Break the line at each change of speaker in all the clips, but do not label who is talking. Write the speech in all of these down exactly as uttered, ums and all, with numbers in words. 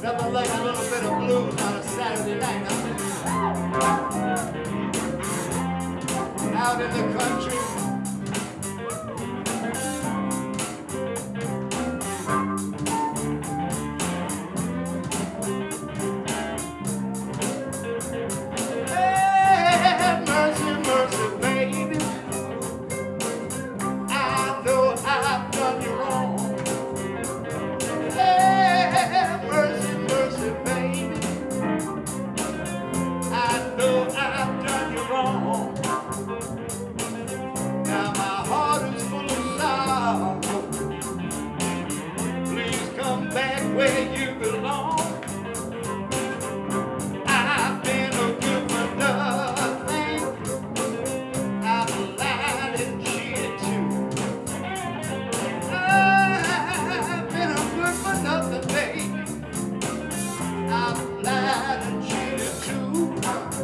Nothing like a little bit of blues on a Saturday night. Out in the country. Hey, mercy, mercy, baby. I know I've done you wrong. Hey, mercy, mercy, baby. I know I've done you wrong. Now my heart is full of sorrow. Please come back where you belong. I've been a good for nothing. I've lied and cheated too. I've been a good for nothing, baby. I've lied and cheated too.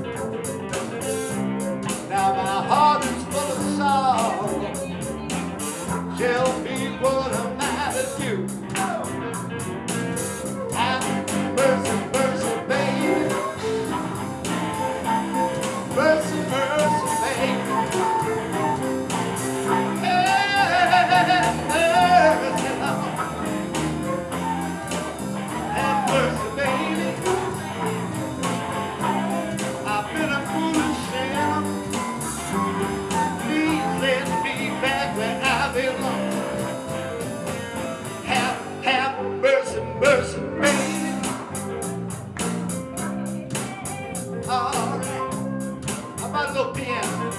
Now my heart is full of sorrow. Tell me what am I to do? Have mercy, mercy, baby. Mercy, mercy, baby. Have mercy, Lord. Have mercy, baby. I've been a foolish sinner. Please let me back where I belong. Have, have mercy, mercy, baby. All right. How about a little piano?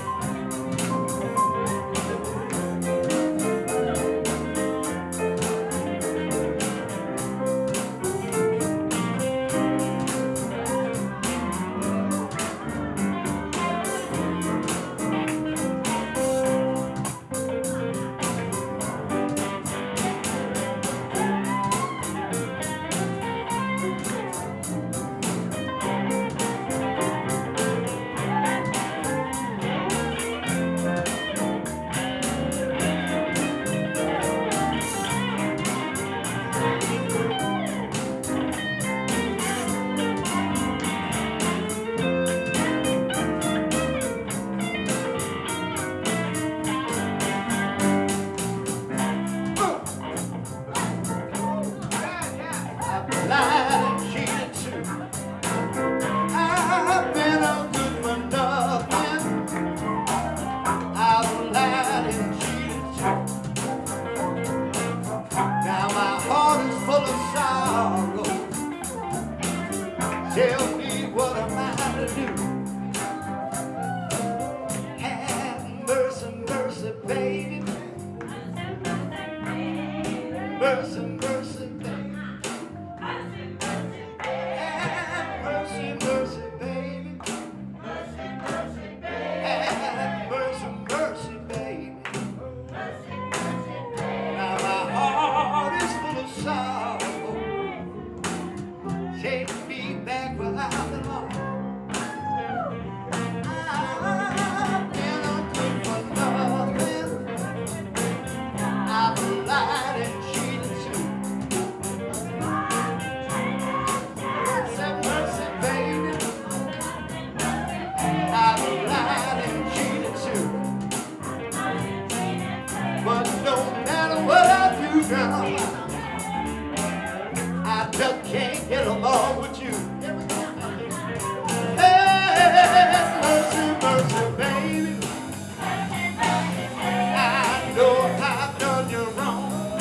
Lied and cheated too. I've been a good for nothing. I've lied and cheated too. Now my heart is full of sorrow. Tell me what am I to do? Have mercy, mercy, baby. Mercy, mercy, baby. Mercy, mercy, baby. Have mercy, mercy, baby. Now my heart is full of sorrow. Take me back where I belong. I've been a good for nothing. I've lied and cheated too. Mercy, mercy, baby. I've lied and cheated too. But no matter what I do now, I just can't get along with you. Hey, mercy, mercy, baby. I know I've done you wrong.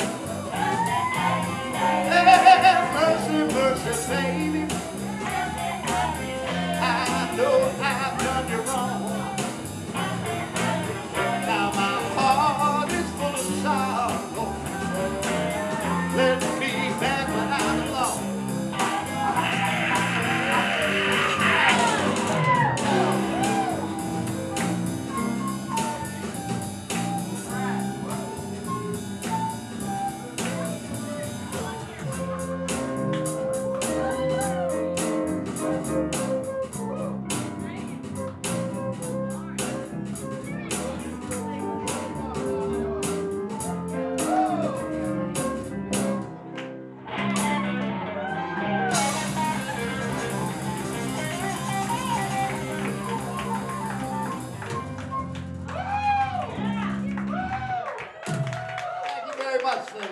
Hey, mercy, mercy, baby. I know I've done you wrong. Now my heart is full of sorrow. Let me back where I belong. much, sir.